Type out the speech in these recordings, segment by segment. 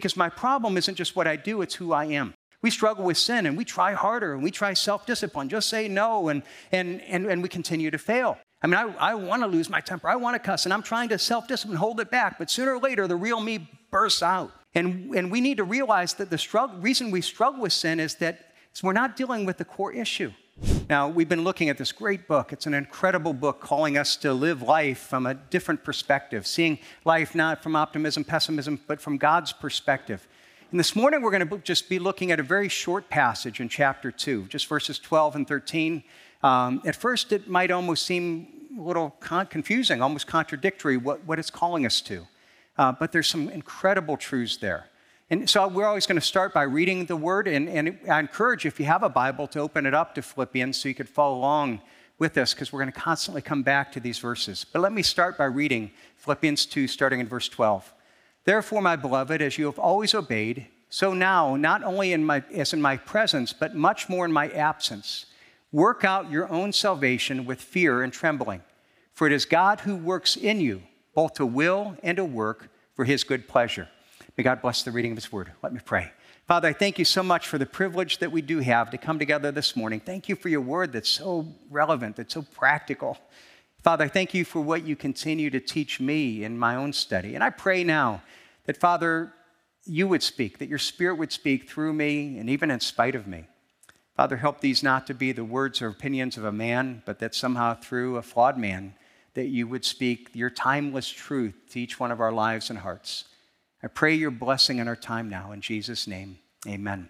because my problem isn't just what I do, it's who I am. We struggle with sin, and we try harder, and we try self-discipline. Just say no, and we continue to fail. I mean, I want to lose my temper. I want to cuss, and I'm trying to self-discipline, hold it back. But sooner or later, the real me bursts out. And we need to realize that the reason we struggle with sin is that we're not dealing with the core issue. Now, we've been looking at this great book. It's an incredible book calling us to live life from a different perspective, seeing life not from optimism, pessimism, but from God's perspective. And this morning, we're going to just be looking at a very short passage in chapter 2, just verses 12 and 13. At first, it might almost seem a little confusing, almost contradictory what it's calling us to. But there's some incredible truths there. And so we're always going to start by reading the word. And I encourage you, if you have a Bible, to open it up to Philippians so you could follow along with us, because we're going to constantly come back to these verses. But let me start by reading Philippians 2, starting in verse 12. Therefore, my beloved, as you have always obeyed, so now, not only as in my presence, but much more in my absence, work out your own salvation with fear and trembling. For it is God who works in you, both to will and to work for his good pleasure. May God bless the reading of his word. Let me pray. Father, I thank you so much for the privilege that we do have to come together this morning. Thank you for your word that's so relevant, that's so practical. Father, I thank you for what you continue to teach me in my own study. And I pray now that, Father, you would speak, that your Spirit would speak through me and even in spite of me. Father, help these not to be the words or opinions of a man, but that somehow through a flawed man, that you would speak your timeless truth to each one of our lives and hearts. I pray your blessing in our time now. In Jesus' name, amen.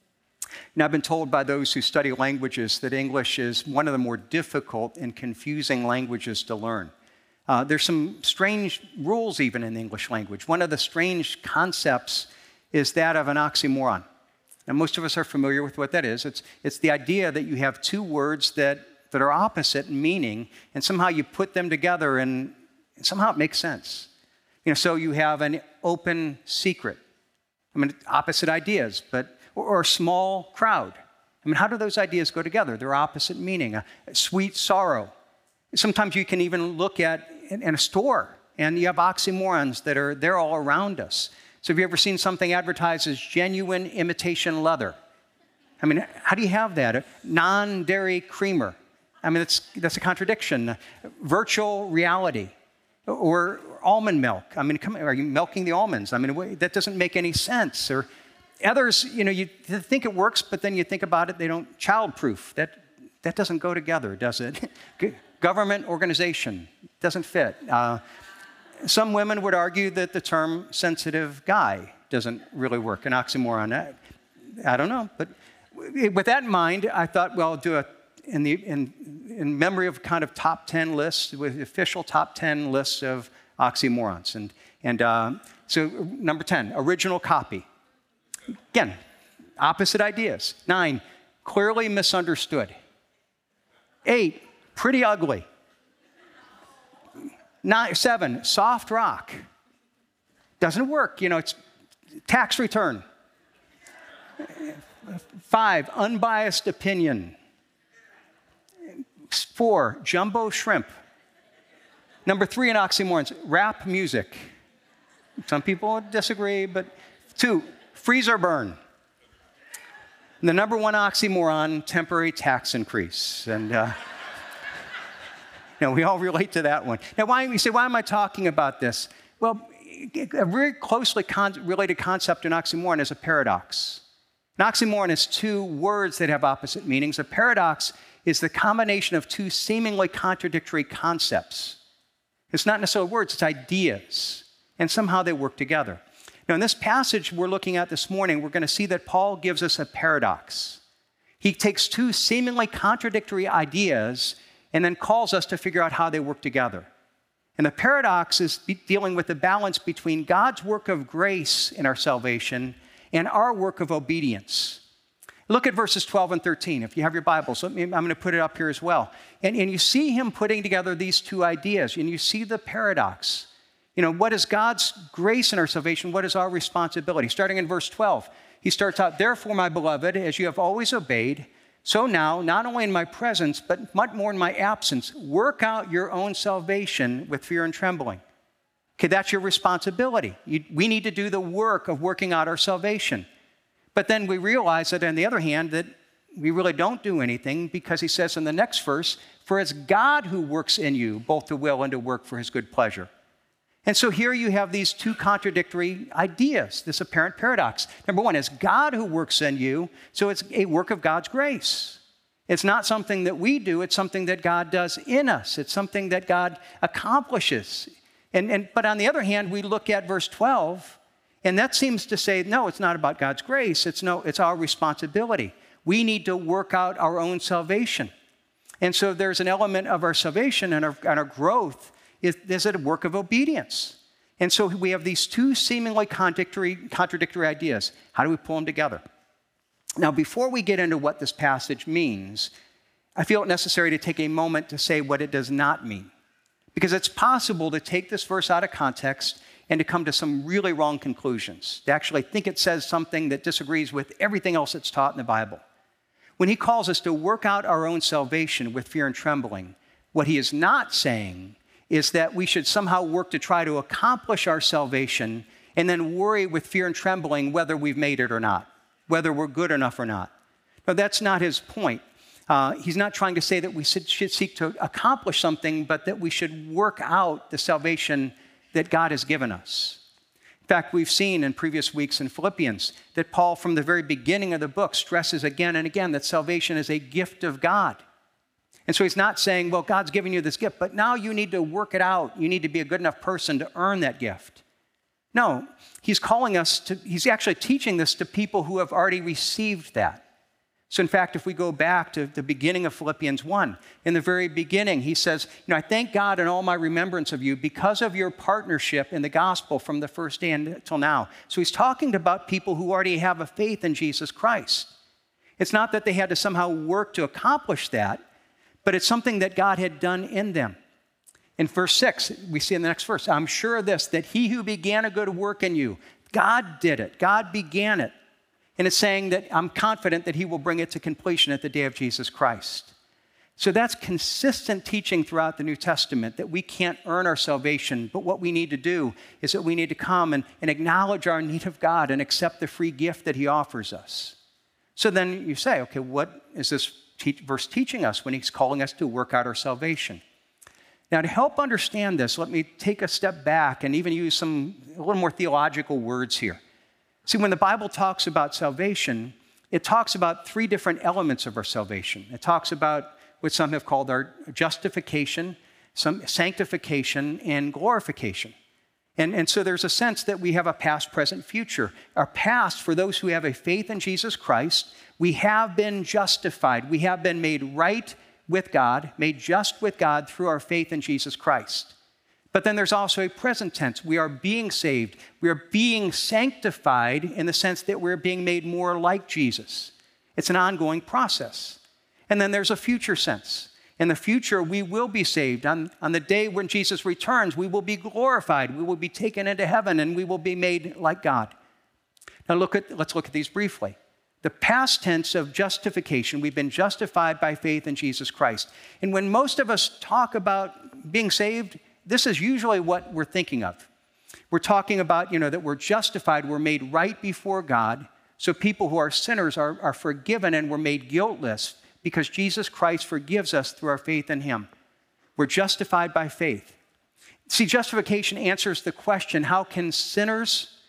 Now, I've been told by those who study languages that English is one of the more difficult and confusing languages to learn. There's some strange rules even in the English language. One of the strange concepts is that of an oxymoron. Now, most of us are familiar with what that is. It's the idea that you have two words that are opposite in meaning, and somehow you put them together and somehow it makes sense. So you have an open secret. I mean, opposite ideas, or a small crowd. I mean, how do those ideas go together? They're opposite meaning. A sweet sorrow. Sometimes you can even look at in a store, and you have oxymorons that are there all around us. So have you ever seen something advertised as genuine imitation leather? I mean, how do you have that? A non-dairy creamer. I mean, that's a contradiction. Virtual reality. Or almond milk. I mean, are you milking the almonds? I mean, that doesn't make any sense. Or others, you think it works, but then you think about it, they don't childproof. That doesn't go together, does it? Government organization doesn't fit. Some women would argue that the term sensitive guy doesn't really work, an oxymoron. I don't know, but with that in mind, I thought, well, I'll do in memory of kind of top 10 lists, with official top 10 lists of oxymorons. And so number 10, original copy. Again, opposite ideas. 9, clearly misunderstood. 8, pretty ugly. 7, soft rock. Doesn't work. It's tax return. 5, unbiased opinion. 4, jumbo shrimp. Number 3 in oxymorons, rap music. Some people disagree, but 2, freezer burn. And the number 1 oxymoron, temporary tax increase. And we all relate to that one. Now, you say, why am I talking about this? Well, a very closely related concept in oxymoron is a paradox. An oxymoron is two words that have opposite meanings. A paradox is the combination of two seemingly contradictory concepts. It's not necessarily words, it's ideas. And somehow they work together. Now, in this passage we're looking at this morning, we're going to see that Paul gives us a paradox. He takes two seemingly contradictory ideas and then calls us to figure out how they work together. And the paradox is dealing with the balance between God's work of grace in our salvation and our work of obedience. Look at verses 12 and 13. If you have your Bibles, I'm going to put it up here as well. And you see him putting together these two ideas, and you see the paradox. What is God's grace in our salvation? What is our responsibility? Starting in verse 12, he starts out, "Therefore, my beloved, as you have always obeyed, so now, not only in my presence, but much more in my absence, work out your own salvation with fear and trembling." Okay, that's your responsibility. We need to do the work of working out our salvation. But then we realize that on the other hand, that we really don't do anything because he says in the next verse, for it's God who works in you, both to will and to work for his good pleasure. And so here you have these two contradictory ideas, this apparent paradox. Number one, it's God who works in you, so it's a work of God's grace. It's not something that we do, it's something that God does in us. It's something that God accomplishes. But on the other hand, we look at verse 12, and that seems to say, no, it's not about God's grace, it's our responsibility. We need to work out our own salvation. And so there's an element of our salvation and our growth is a work of obedience. And so we have these two seemingly contradictory ideas. How do we pull them together? Now, before we get into what this passage means, I feel it necessary to take a moment to say what it does not mean. Because it's possible to take this verse out of context and to come to some really wrong conclusions, to actually think it says something that disagrees with everything else that's taught in the Bible. When he calls us to work out our own salvation with fear and trembling, what he is not saying is that we should somehow work to try to accomplish our salvation and then worry with fear and trembling whether we've made it or not, whether we're good enough or not. No, that's not his point. He's not trying to say that we should seek to accomplish something, but that we should work out the salvation that God has given us. In fact, we've seen in previous weeks in Philippians that Paul, from the very beginning of the book, stresses again and again that salvation is a gift of God. And so he's not saying, well, God's giving you this gift, but now you need to work it out. You need to be a good enough person to earn that gift. No, he's he's actually teaching this to people who have already received that. So in fact, if we go back to the beginning of Philippians 1, in the very beginning, he says, I thank God in all my remembrance of you because of your partnership in the gospel from the first day until now. So he's talking about people who already have a faith in Jesus Christ. It's not that they had to somehow work to accomplish that, but it's something that God had done in them. In verse 6, we see in the next verse, I'm sure of this, that he who began a good work in you, God did it. God began it. And it's saying that I'm confident that he will bring it to completion at the day of Jesus Christ. So that's consistent teaching throughout the New Testament, that we can't earn our salvation, but what we need to do is that we need to come and acknowledge our need of God and accept the free gift that he offers us. So then you say, okay, what is this verse teaching us when he's calling us to work out our salvation? Now, to help understand this, let me take a step back and even use a little more theological words here. See, when the Bible talks about salvation, it talks about three different elements of our salvation. It talks about what some have called our justification, some sanctification, and glorification. And so there's a sense that we have a past, present, future. Our past, for those who have a faith in Jesus Christ, we have been justified. We have been made right with God, made just with God through our faith in Jesus Christ. But then there's also a present tense. We are being saved. We are being sanctified in the sense that we're being made more like Jesus. It's an ongoing process. And then there's a future sense. In the future, we will be saved. On the day when Jesus returns, we will be glorified. We will be taken into heaven, and we will be made like God. Now let's look at these briefly. The past tense of justification, we've been justified by faith in Jesus Christ. And when most of us talk about being saved, this is usually what we're thinking of. We're talking about, that we're justified, we're made right before God, so people who are sinners are forgiven and we're made guiltless because Jesus Christ forgives us through our faith in him. We're justified by faith. See, justification answers the question, how can sinners,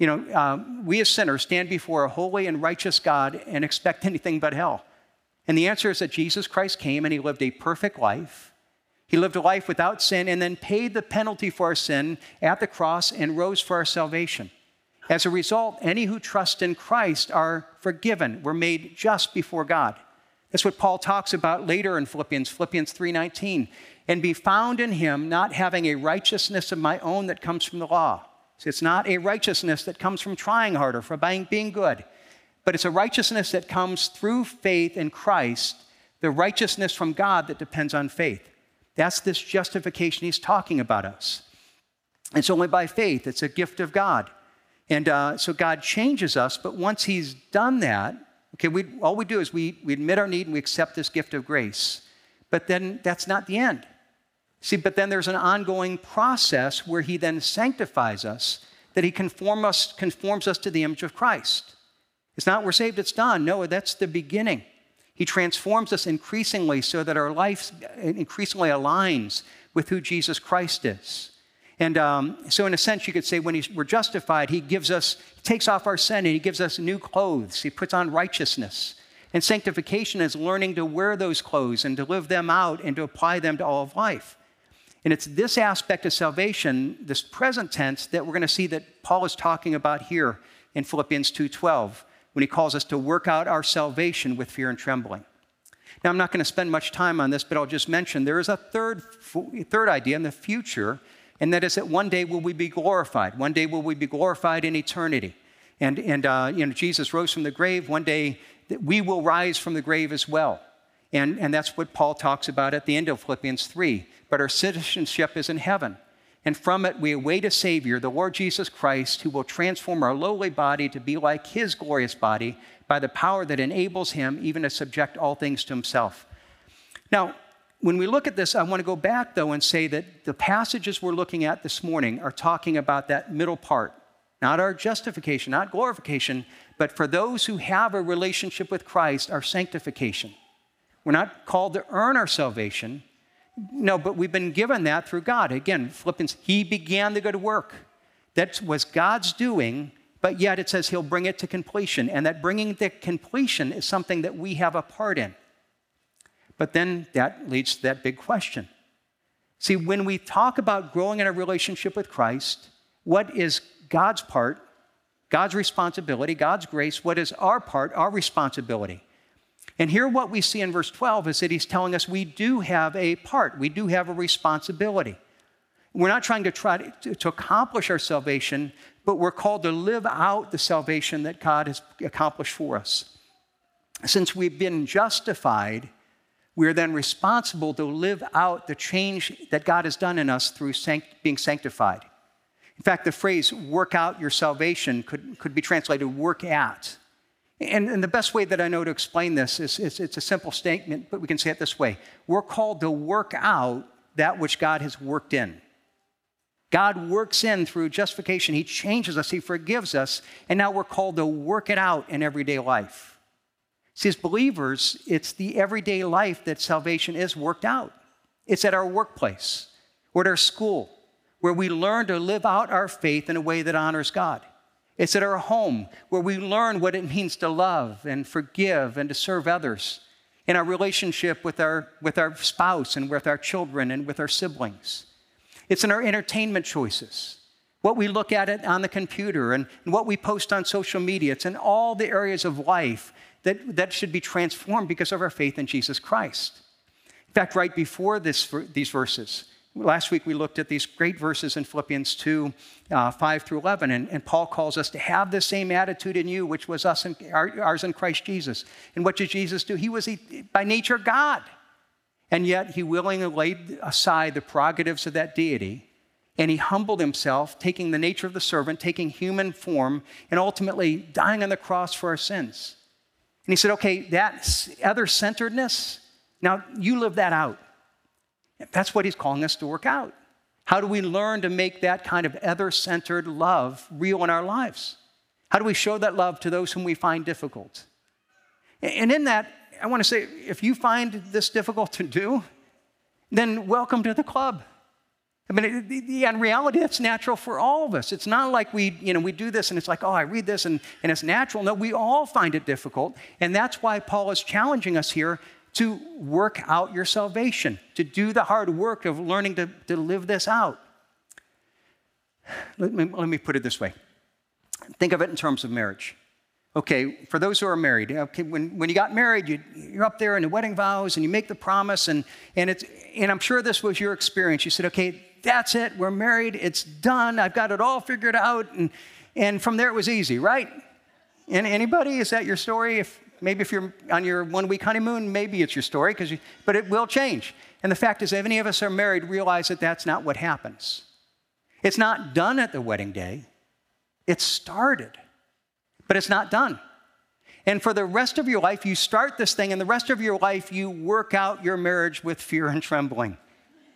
we as sinners stand before a holy and righteous God and expect anything but hell? And the answer is that Jesus Christ came and he lived a perfect life. He lived a life without sin and then paid the penalty for our sin at the cross and rose for our salvation. As a result, any who trust in Christ are forgiven. We're made just before God. That's what Paul talks about later in Philippians 3:19. And be found in him, not having a righteousness of my own that comes from the law. So it's not a righteousness that comes from trying harder, from being good. But it's a righteousness that comes through faith in Christ, the righteousness from God that depends on faith. That's this justification he's talking about us. It's only by faith. It's a gift of God. And so God changes us, but once he's done that, all we do is we admit our need and we accept this gift of grace. But then that's not the end. See, but then there's an ongoing process where he then sanctifies us, that he conforms us to the image of Christ. It's not we're saved, it's done. No, that's the beginning. He transforms us increasingly so that our life increasingly aligns with who Jesus Christ is. And so in a sense, you could say when we're justified, he takes off our sin and he gives us new clothes. He puts on righteousness. And sanctification is learning to wear those clothes and to live them out and to apply them to all of life. And it's this aspect of salvation, this present tense, that we're going to see that Paul is talking about here in Philippians 2:12, when he calls us to work out our salvation with fear and trembling. Now, I'm not going to spend much time on this, but I'll just mention there is a third idea in the future, and that is that one day will we be glorified. One day will we be glorified in eternity. And Jesus rose from the grave. One day that we will rise from the grave as well. And that's what Paul talks about at the end of Philippians 3. But our citizenship is in heaven. And from it we await a Savior, the Lord Jesus Christ, who will transform our lowly body to be like his glorious body by the power that enables him even to subject all things to himself. Now, when we look at this, I want to go back, though, and say that the passages we're looking at this morning are talking about that middle part. Not our justification, not glorification, but for those who have a relationship with Christ, our sanctification. We're not called to earn our salvation. No, but we've been given that through God. Again, Philippians, he began the good work. That was God's doing, but yet it says he'll bring it to completion. And that bringing to completion is something that we have a part in. But then that leads to that big question. See, when we talk about growing in a relationship with Christ, what is God's part, God's responsibility, God's grace? What is our part, our responsibility? And here what we see in verse 12 is that he's telling us we do have a part. We do have a responsibility. We're not trying to accomplish our salvation, but we're called to live out the salvation that God has accomplished for us. Since we've been justified, we're then responsible to live out the change that God has done in us through being sanctified. In fact, the phrase work out your salvation could be translated work at. And the best way that I know to explain this is it's a simple statement, but we can say it this way. We're called to work out that which God has worked in. God works in through justification. He changes us. He forgives us. And now we're called to work it out in everyday life. See, as believers, it's the everyday life that salvation is worked out. It's at our workplace or at our school where we learn to live out our faith in a way that honors God. It's at our home where we learn what it means to love and forgive and to serve others in our relationship with our spouse and with our children and with our siblings. It's in our entertainment choices, what we look at on the computer and what we post on social media. It's in all the areas of life that should be transformed because of our faith in Jesus Christ. In fact, right before these verses, last week we looked at these great verses in Philippians 2, 5 through 11, and Paul calls us to have the same attitude in you, which was ours in Christ Jesus. And what did Jesus do? He was by nature God. And yet he willingly laid aside the prerogatives of that deity, and he humbled himself, taking the nature of the servant, taking human form, and ultimately dying on the cross for our sins. And he said, okay, that other-centeredness, now you live that out. That's what he's calling us to work out. How do we learn to make that kind of other-centered love real in our lives? How do we show that love to those whom we find difficult? And in that, I want to say, if you find this difficult to do, then welcome to the club. I mean, in reality, that's natural for all of us. It's not like we do this and it's like, oh, I read this and it's natural. No, we all find it difficult. And that's why Paul is challenging us here to work out your salvation, to do the hard work of learning to live this out. Let me put it this way. Think of it in terms of marriage. Okay, for those who are married, okay, when you got married, you're up there in the wedding vows and you make the promise, and I'm sure this was your experience. You said, okay, that's it, we're married, it's done, I've got it all figured out, and from there it was easy, right? And anybody, is that your story? Maybe if you're on your 1-week honeymoon, maybe it's your story, but it will change. And the fact is, if any of us are married, realize that that's not what happens. It's not done at the wedding day. It's started, but it's not done. And for the rest of your life, you start this thing, and the rest of your life, you work out your marriage with fear and trembling.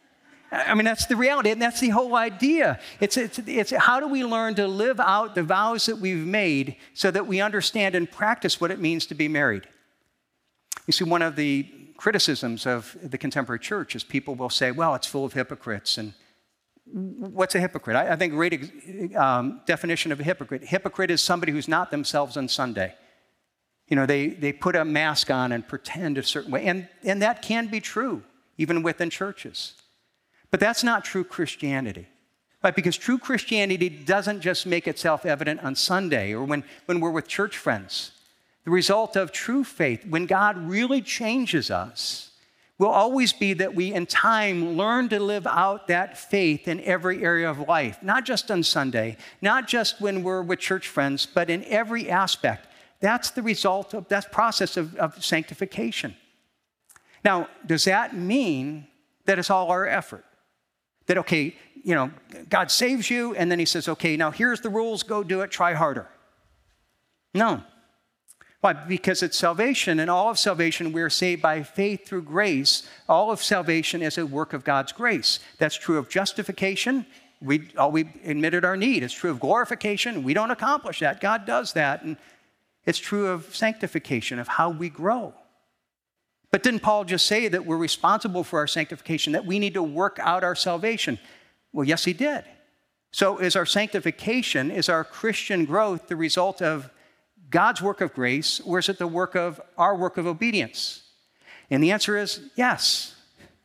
I mean, that's the reality, and that's the whole idea. It's how do we learn to live out the vows that we've made so that we understand and practice what it means to be married? You see, one of the criticisms of the contemporary church is people will say, well, it's full of hypocrites. And what's a hypocrite? I think a great definition of a hypocrite. Hypocrite is somebody who's not themselves on Sunday. You know, they put a mask on and pretend a certain way. And that can be true, even within churches. But that's not true Christianity. Right? Because true Christianity doesn't just make itself evident on Sunday or when we're with church friends. The result of true faith, when God really changes us, will always be that we, in time, learn to live out that faith in every area of life, not just on Sunday, not just when we're with church friends, but in every aspect. That's the result of that process of sanctification. Now, does that mean that it's all our effort? That, okay, you know, God saves you, and then he says, okay, now here's the rules, go do it, try harder. No. Why? Because it's salvation, and all of salvation, we are saved by faith through grace. All of salvation is a work of God's grace. That's true of justification. We admitted our need. It's true of glorification. We don't accomplish that. God does that. And it's true of sanctification, of how we grow. But didn't Paul just say that we're responsible for our sanctification, that we need to work out our salvation? Well, yes, he did. So is our sanctification, is our Christian growth the result of God's work of grace, or is it the work of our work of obedience? And the answer is yes.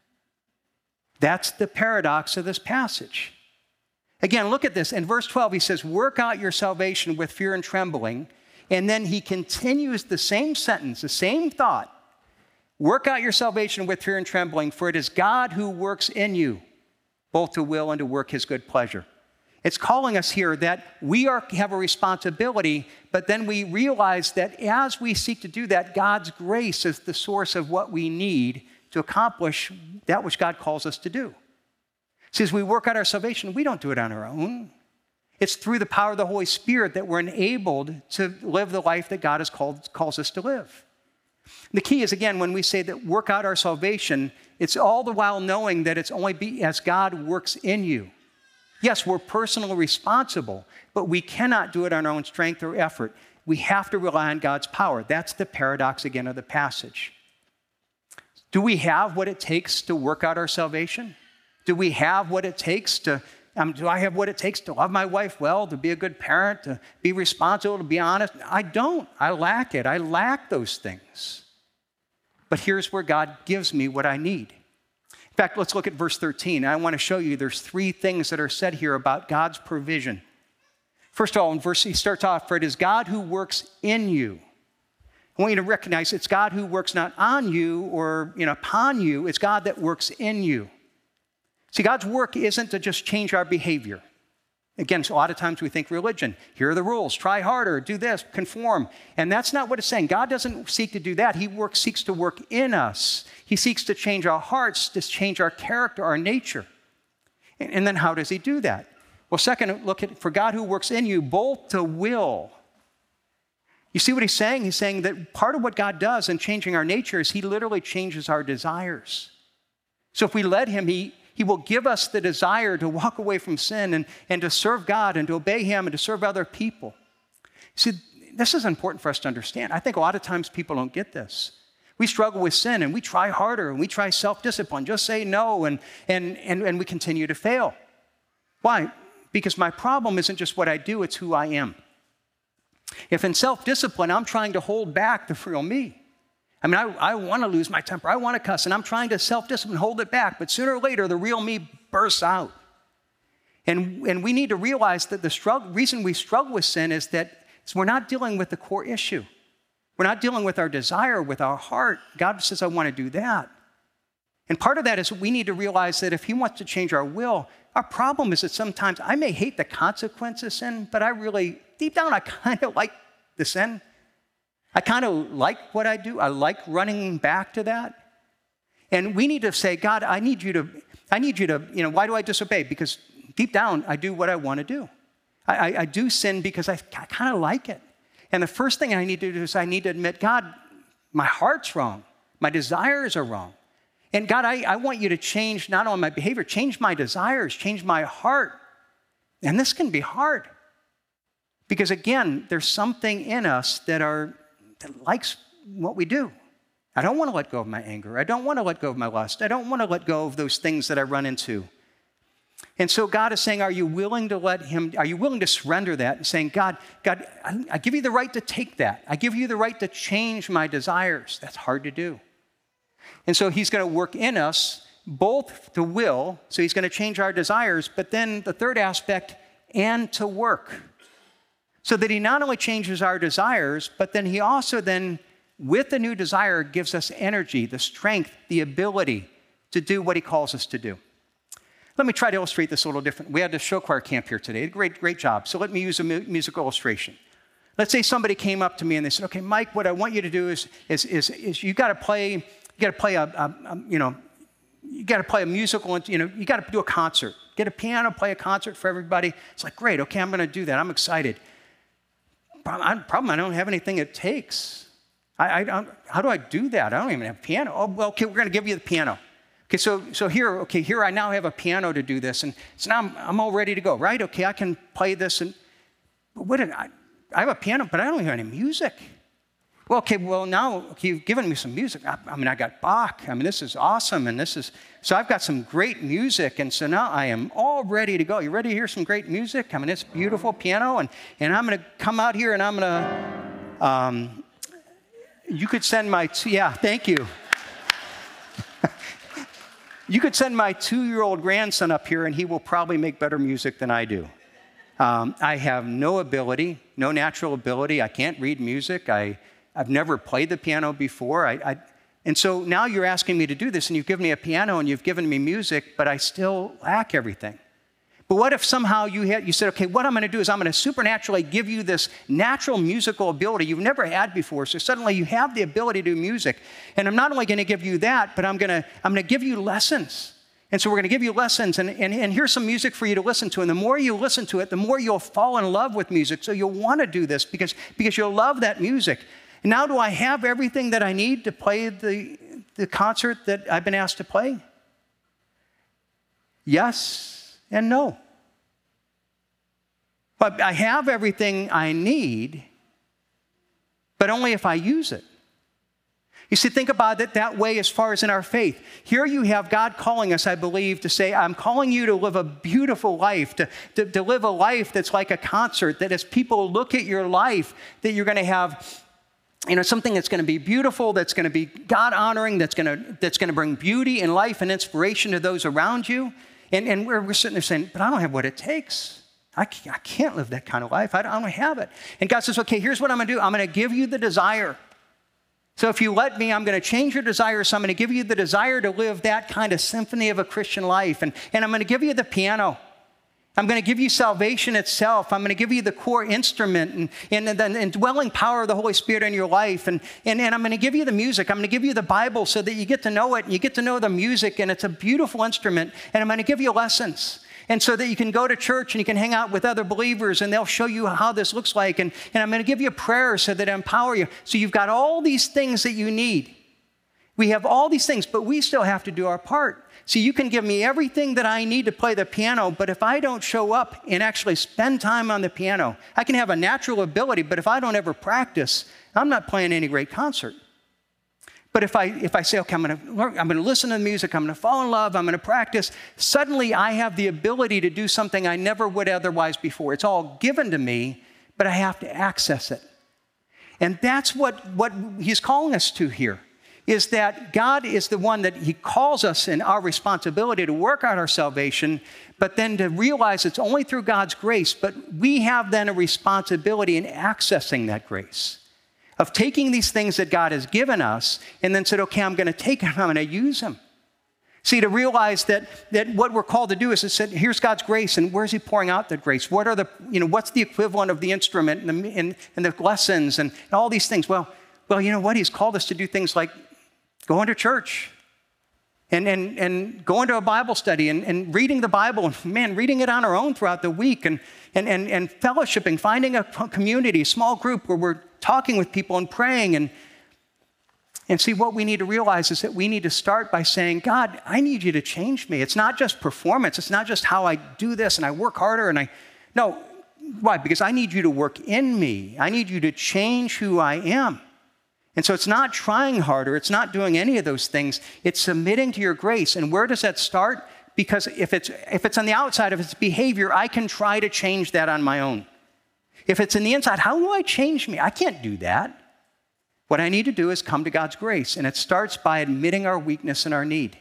That's the paradox of this passage. Again, look at this. In verse 12, he says, work out your salvation with fear and trembling. And then he continues the same sentence, the same thought. Work out your salvation with fear and trembling, for it is God who works in you, both to will and to work his good pleasure. It's calling us here that we have a responsibility, but then we realize that as we seek to do that, God's grace is the source of what we need to accomplish that which God calls us to do. See, as we work out our salvation, we don't do it on our own. It's through the power of the Holy Spirit that we're enabled to live the life that God calls us to live. The key is, again, when we say that work out our salvation, it's all the while knowing that it's only as God works in you. Yes, we're personally responsible, but we cannot do it on our own strength or effort. We have to rely on God's power. That's the paradox, again, of the passage. Do we have what it takes to work out our salvation? Do we have what it takes to, do I have what it takes to love my wife well, to be a good parent, to be responsible, to be honest? I don't. I lack it. I lack those things. But here's where God gives me what I need. In fact, let's look at verse 13. I want to show you there's three things that are said here about God's provision. First of all, in verse, he starts off, for it is God who works in you. I want you to recognize it's God who works not on you or upon you. It's God that works in you. See, God's work isn't to just change our behavior. Again, so a lot of times we think religion. Here are the rules. Try harder. Do this. Conform. And that's not what it's saying. God doesn't seek to do that. He seeks to work in us. He seeks to change our hearts, to change our character, our nature. And then how does he do that? Well, second, look at, for God who works in you, both to will. You see what he's saying? He's saying that part of what God does in changing our nature is he literally changes our desires. So if we let him, he will give us the desire to walk away from sin and to serve God and to obey him and to serve other people. See, this is important for us to understand. I think a lot of times people don't get this. We struggle with sin and we try harder and we try self-discipline. Just say no and we continue to fail. Why? Because my problem isn't just what I do, it's who I am. If in self-discipline I'm trying to hold back the real me, I mean, I want to lose my temper. I want to cuss, and I'm trying to self-discipline, hold it back. But sooner or later, the real me bursts out. And we need to realize that the reason we struggle with sin is that we're not dealing with the core issue. We're not dealing with our desire, with our heart. God says, I want to do that. And part of that is we need to realize that if he wants to change our will, our problem is that sometimes I may hate the consequence of sin, but I really, deep down, I kind of like the sin. I kind of like what I do. I like running back to that. And we need to say, God, I need you to, why do I disobey? Because deep down, I do what I want to do. I do sin because I kind of like it. And the first thing I need to do is I need to admit, God, my heart's wrong. My desires are wrong. And God, I want you to change not only my behavior, change my desires, change my heart. And this can be hard. Because again, there's something in us that likes what we do. I don't want to let go of my anger. I don't want to let go of my lust. I don't want to let go of those things that I run into. And so God is saying, are you willing to surrender that and saying, God, I give you the right to take that. I give you the right to change my desires. That's hard to do. And so he's going to work in us both to will, so he's going to change our desires, but then the third aspect, and to work. So that he not only changes our desires, but then he also then, with the new desire, gives us energy, the strength, the ability to do what he calls us to do. Let me try to illustrate this a little different. We had a show choir camp here today. Great job. So let me use a musical illustration. Let's say somebody came up to me and they said, okay, Mike, what I want you to do is you got to play a musical, you got to do a concert. Get a piano, play a concert for everybody. It's like, great, okay, I'm going to do that. I'm excited. Problem, I don't have anything it takes. How do I do that? I don't even have a piano. Oh, well, okay, we're going to give you the piano. Okay, so here I now have a piano to do this, and so now I'm all ready to go, right? Okay, I can play this, but I have a piano, but I don't have any music. Well, now you've given me some music. I got Bach. This is awesome, so I've got some great music, and so now I am all ready to go. You ready to hear some great music? It's beautiful piano, and I'm going to come out here, and I'm going to, you could send thank you. You could send my 2-year-old grandson up here, and he will probably make better music than I do. I have no natural ability. I can't read music. I've never played the piano before. And so now you're asking me to do this, and you've given me a piano, and you've given me music, but I still lack everything. But what if somehow you said, okay, what I'm going to do is I'm going to supernaturally give you this natural musical ability you've never had before. So suddenly you have the ability to do music. And I'm not only going to give you that, but I'm going to give you lessons. And so we're going to give you lessons, and here's some music for you to listen to. And the more you listen to it, the more you'll fall in love with music. So you'll want to do this because you'll love that music. And now do I have everything that I need to play the concert that I've been asked to play? Yes and no. But I have everything I need, but only if I use it. You see, think about it that way as far as in our faith. Here you have God calling us, I believe, to say, I'm calling you to live a beautiful life, to live a life that's like a concert, that as people look at your life, that you're going to have something that's going to be beautiful, that's going to be God-honoring, that's going to bring beauty and life and inspiration to those around you. And we're sitting there saying, but I don't have what it takes. I can't live that kind of life. I don't have it. And God says, okay, here's what I'm going to do. I'm going to give you the desire. So if you let me, I'm going to change your desire. So I'm going to give you the desire to live that kind of symphony of a Christian life. And I'm going to give you the piano. I'm going to give you salvation itself. I'm going to give you the core instrument and the indwelling power of the Holy Spirit in your life. And I'm going to give you the music. I'm going to give you the Bible so that you get to know it. And you get to know the music, and it's a beautiful instrument. And I'm going to give you lessons. And so that you can go to church and you can hang out with other believers, and they'll show you how this looks like. And I'm going to give you a prayer so that I empower you. So you've got all these things that you need. We have all these things, but we still have to do our part. So you can give me everything that I need to play the piano, but if I don't show up and actually spend time on the piano, I can have a natural ability, but if I don't ever practice, I'm not playing any great concert. But if I say, okay, I'm going to listen to the music, I'm going to fall in love, I'm going to practice, suddenly I have the ability to do something I never would otherwise before. It's all given to me, but I have to access it. And that's what he's calling us to here. Is that God is the one that he calls us in our responsibility to work out our salvation, but then to realize it's only through God's grace, but we have then a responsibility in accessing that grace, of taking these things that God has given us and then said, okay, I'm going to take them, I'm going to use them. See, to realize that what we're called to do is to say, here's God's grace, and where's he pouring out that grace? What are what's the equivalent of the instrument and the lessons and all these things? Well, you know what? He's called us to do things like going to church and going to a Bible study and reading the Bible, and reading it on our own throughout the week and fellowshipping, finding a community, a small group where we're talking with people and praying And see, what we need to realize is that we need to start by saying, God, I need you to change me. It's not just performance. It's not just how I do this and I work harder no. Why? Because I need you to work in me. I need you to change who I am. And so it's not trying harder. It's not doing any of those things. It's submitting to your grace. And where does that start? Because if it's on the outside, if it's behavior, I can try to change that on my own. If it's in the inside, how do I change me? I can't do that. What I need to do is come to God's grace. And it starts by admitting our weakness and our need.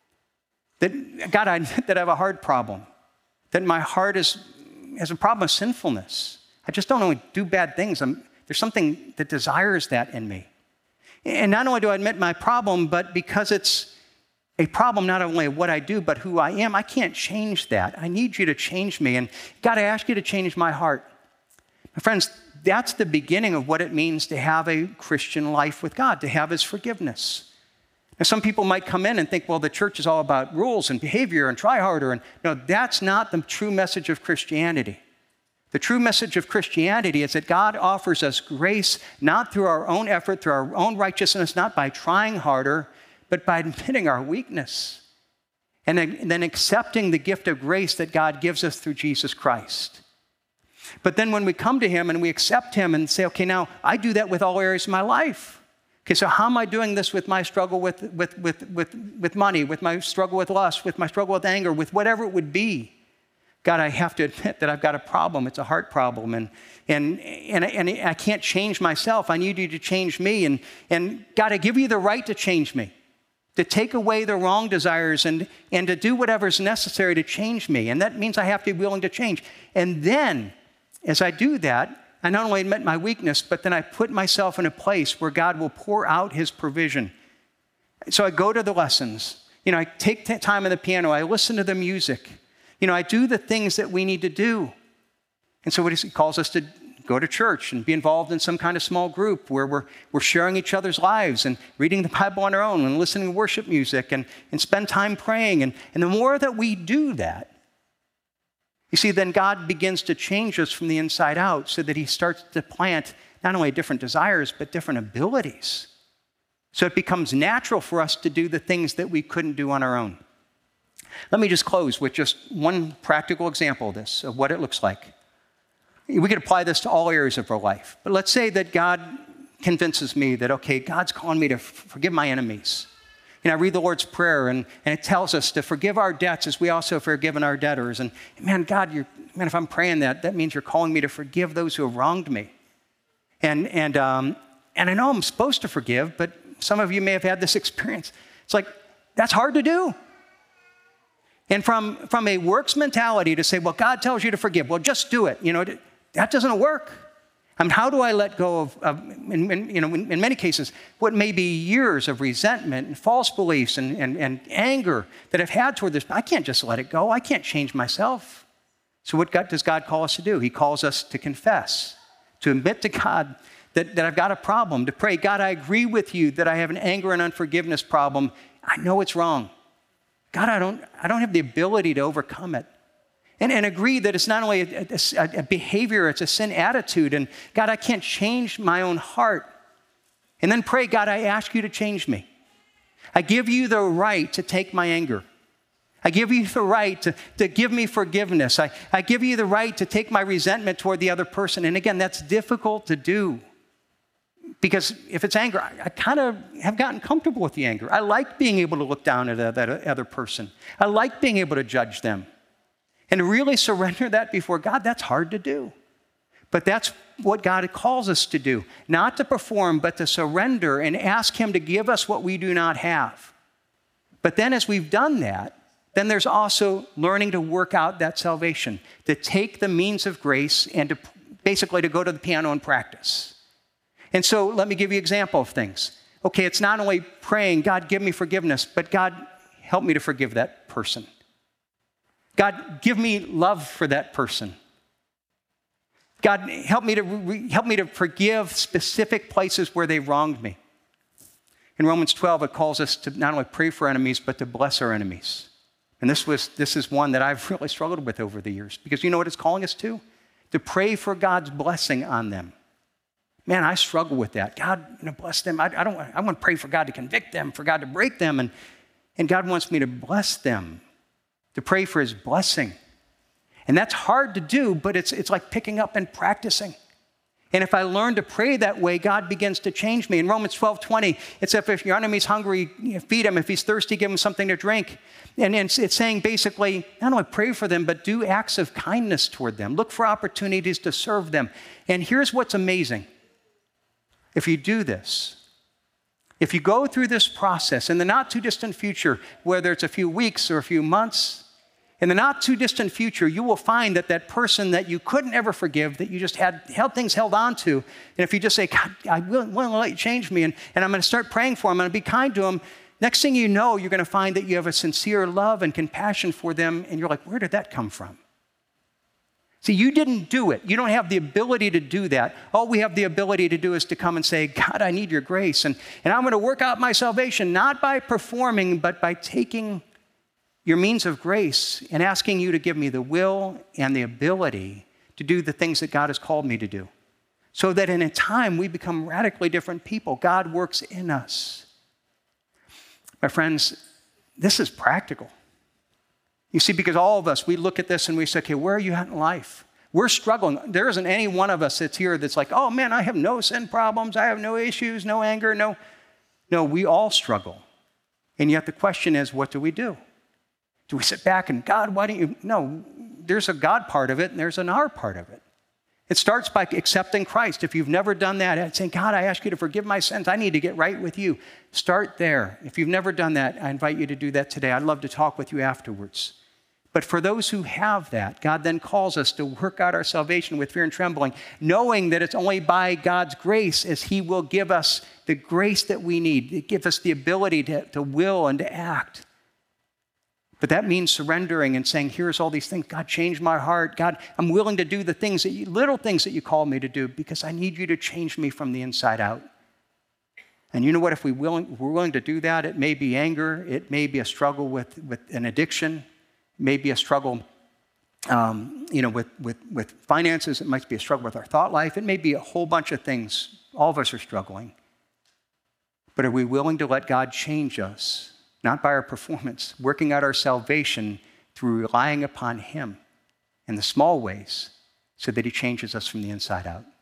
That, God, I admit that I have a heart problem. That my heart has a problem of sinfulness. I just don't want to do bad things. There's something that desires that in me. And not only do I admit my problem, but because it's a problem not only of what I do, but who I am, I can't change that. I need you to change me. And God, I ask you to change my heart. My friends, that's the beginning of what it means to have a Christian life with God, to have his forgiveness. Now, some people might come in and think, well, the church is all about rules and behavior and try harder. And no, that's not the true message of Christianity. The true message of Christianity is that God offers us grace, not through our own effort, through our own righteousness, not by trying harder, but by admitting our weakness. And then accepting the gift of grace that God gives us through Jesus Christ. But then when we come to him and we accept him and say, okay, now I do that with all areas of my life. Okay, so how am I doing this with my struggle with money, with my struggle with lust, with my struggle with anger, with whatever it would be? God, I have to admit that I've got a problem. It's a heart problem. And I can't change myself. I need you to change me. And God, I give you the right to change me, to take away the wrong desires and to do whatever's necessary to change me. And that means I have to be willing to change. And then, as I do that, I not only admit my weakness, but then I put myself in a place where God will pour out his provision. So I go to the lessons. I take time on the piano. I listen to the music. I do the things that we need to do. And so he calls us to go to church and be involved in some kind of small group where we're sharing each other's lives and reading the Bible on our own and listening to worship music and spend time praying. And the more that we do that, you see, then God begins to change us from the inside out so that he starts to plant not only different desires, but different abilities. So it becomes natural for us to do the things that we couldn't do on our own. Let me just close with just one practical example of this, of what it looks like. We could apply this to all areas of our life. But let's say that God convinces me that, okay, God's calling me to forgive my enemies. I read the Lord's Prayer, and it tells us to forgive our debts as we also have forgiven our debtors. And man, God, if I'm praying that means you're calling me to forgive those who have wronged me. And I know I'm supposed to forgive, but some of you may have had this experience. It's like, that's hard to do. And from a works mentality to say, well, God tells you to forgive. Well, just do it. That doesn't work. How do I let go of in many cases, what may be years of resentment and false beliefs and anger that I've had toward this? I can't just let it go. I can't change myself. So what does God call us to do? He calls us to confess, to admit to God that I've got a problem, to pray, God, I agree with you that I have an anger and unforgiveness problem. I know it's wrong. God, I don't have the ability to overcome it. And agree that it's not only a behavior, it's a sin attitude. And God, I can't change my own heart. And then pray, God, I ask you to change me. I give you the right to take my anger. I give you the right to give me forgiveness. I give you the right to take my resentment toward the other person. And again, that's difficult to do. Because if it's anger, I kind of have gotten comfortable with the anger. I like being able to look down at that other person. I like being able to judge them. And to really surrender that before God, that's hard to do. But that's what God calls us to do. Not to perform, but to surrender and ask him to give us what we do not have. But then as we've done that, then there's also learning to work out that salvation, to take the means of grace and to basically to go to the piano and practice. And so let me give you an example of things. Okay, it's not only praying, God, give me forgiveness, but God, help me to forgive that person. God, give me love for that person. God, help me to forgive specific places where they wronged me. In Romans 12, it calls us to not only pray for enemies, but to bless our enemies. And this is one that I've really struggled with over the years. Because you know what it's calling us to? To pray for God's blessing on them. Man, I struggle with that. God, bless them. I want to pray for God to convict them, for God to break them. And God wants me to bless them, to pray for his blessing. And that's hard to do, but it's like picking up and practicing. And if I learn to pray that way, God begins to change me. In Romans 12:20, it says, if your enemy's hungry, feed him. If he's thirsty, give him something to drink. And it's saying basically, not only pray for them, but do acts of kindness toward them. Look for opportunities to serve them. And here's what's amazing. If you do this, if you go through this process in the not too distant future, whether it's a few weeks or a few months, in the not too distant future, you will find that person that you couldn't ever forgive, that you just had things held on to, and if you just say, God, I will let you change me, and I'm going to start praying for them, I'm going to be kind to them, next thing you know, you're going to find that you have a sincere love and compassion for them, and you're like, where did that come from? See, you didn't do it. You don't have the ability to do that. All we have the ability to do is to come and say, God, I need your grace, and I'm going to work out my salvation, not by performing, but by taking your means of grace and asking you to give me the will and the ability to do the things that God has called me to do. So that in a time we become radically different people. God works in us. My friends, this is practical. You see, because all of us, we look at this and we say, okay, where are you at in life? We're struggling. There isn't any one of us that's here that's like, oh man, I have no sin problems. I have no issues, no anger, no. No, we all struggle. And yet the question is, what do we do? Do we sit back and, God, why don't you? No, there's a God part of it and there's an our part of it. It starts by accepting Christ. If you've never done that and saying, God, I ask you to forgive my sins. I need to get right with you. Start there. If you've never done that, I invite you to do that today. I'd love to talk with you afterwards. But for those who have that, God then calls us to work out our salvation with fear and trembling, knowing that it's only by God's grace as he will give us the grace that we need. It gives us the ability to will and to act. But that means surrendering and saying, here's all these things. God, change my heart. God, I'm willing to do the things little things that you call me to do because I need you to change me from the inside out. And you know what? If we're willing to do that, it may be anger. It may be a struggle with an addiction. It may be a struggle with finances. It might be a struggle with our thought life. It may be a whole bunch of things. All of us are struggling. But are we willing to let God change us? Not by our performance, working out our salvation through relying upon him in the small ways so that he changes us from the inside out.